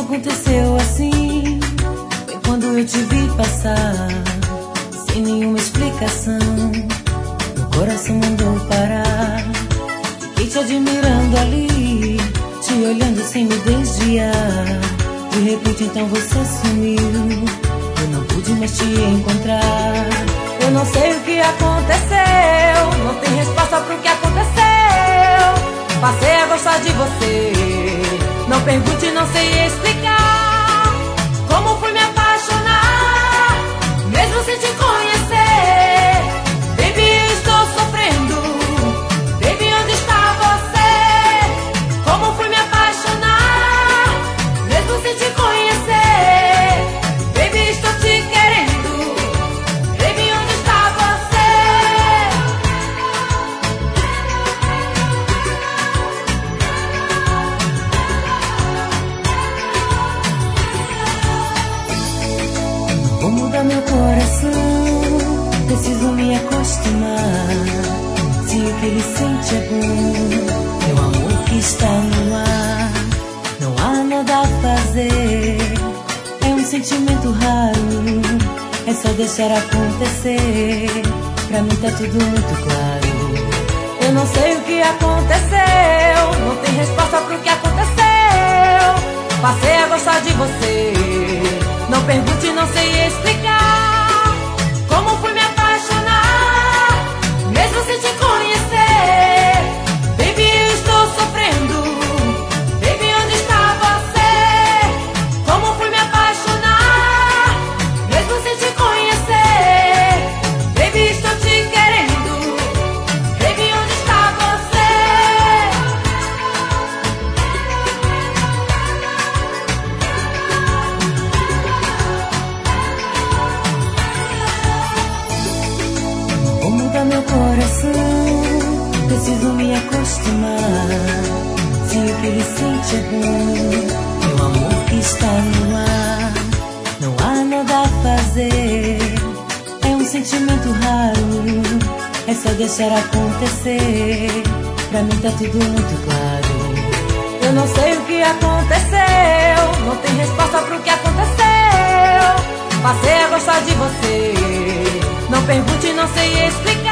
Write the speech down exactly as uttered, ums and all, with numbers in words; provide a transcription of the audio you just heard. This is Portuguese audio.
aconteceu assim? Foi quando eu te vi passar, sem nenhuma explicação. Meu coração mandou parar. Fiquei te admirando ali, te olhando sem me desviar. De repente então você sumiu, eu não pude mais te encontrar. Eu não sei o que aconteceu, não tem resposta pro que aconteceu. Passei a gostar de você, não pergunte, não sei explicar como fui me apaixonar, mesmo sem te conhecer. Baby, eu estou sofrendo. Baby, onde está você? Como fui me apaixonar, mesmo sem te conhecer. Baby, estou te querendo. Baby, onde está você? Vou mudar meu coração, preciso me acostumar. Se o que ele sente é bom, meu amor que está no ar, não há nada a fazer. É um sentimento raro, é só deixar acontecer. Pra mim tá tudo muito claro. Eu não sei o que aconteceu, não tem resposta pro que aconteceu. Passei a gostar de você, não pergunte, não sei explicar como fui me apaixonar, mesmo sem te conhecer. Baby, eu estou sofrendo. Baby, onde está você? Como fui me apaixonar, mesmo sem te conhecer. Baby, estou te querendo. Baby, onde está você? Vou mudar meu coração, preciso me acostumar. Se o que ele sente é bom, meu amor que está no ar, não há nada a fazer. É um sentimento raro, é só deixar acontecer. Pra mim tá tudo muito claro. Eu não sei o que aconteceu, não tem resposta pro que aconteceu. Passei a gostar de você, não pergunte, não sei explicar